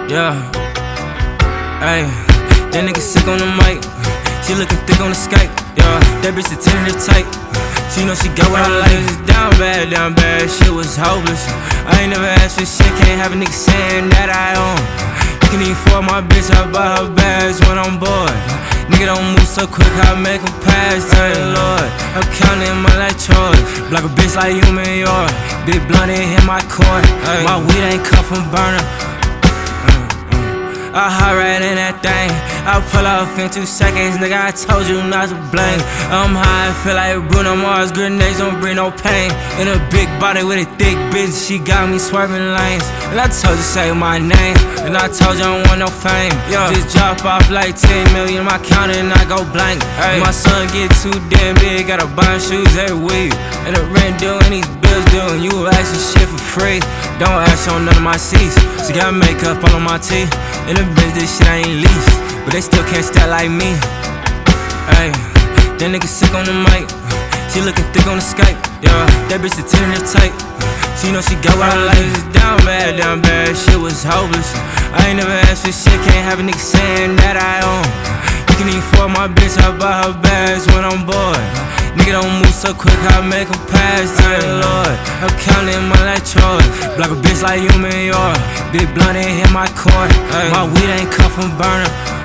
Yeah, ayy, that nigga sick on the mic. She looking thick on the skate. Yeah, that bitch the tentative tight. She know she got what I like. It's down bad, shit was hopeless. I ain't never asked for shit, can't have a nigga saying that I own. You can even afford my bitch, I buy her bags when I'm bored. Nigga don't move so quick, I make him pass, tell the Lord. I'm counting my like chores. Block a bitch like you and yours. Big blunt ain't hit my cord. My weed ain't cut from burner. I hop right in that thing. I pull off in 2 seconds, nigga. I told you not to blame. I'm high, I feel like Bruno Mars. Grenades don't bring no pain. In a big body with a thick bitch, she got me swerving lanes. And I told you say my name, and I told you I don't want no fame. Just drop off like 10 million, my counter and I go blank. My son get too damn big, gotta buy shoes every week. And the rent due and these bills due, and you asking shit for free. Don't ask on none of my seats. She got makeup all on my teeth. In the bitch, this shit I ain't least, but they still can't style like me. Ayy, that nigga sick on the mic. She looking thick on the Skype. Yeah, that bitch the tentative tight. She know she got what I like. It's down bad, shit was hopeless. I ain't never asked for shit, can't have a nigga saying that I own. You can even afford my bitch, I buy her bags when I'm bored. Nigga don't move so quick, I make him pass, tell the Lord. I'm counting my like chores. Block a bitch like you and yours. Big blunt ain't hit my cord. My weed ain't cut from burner.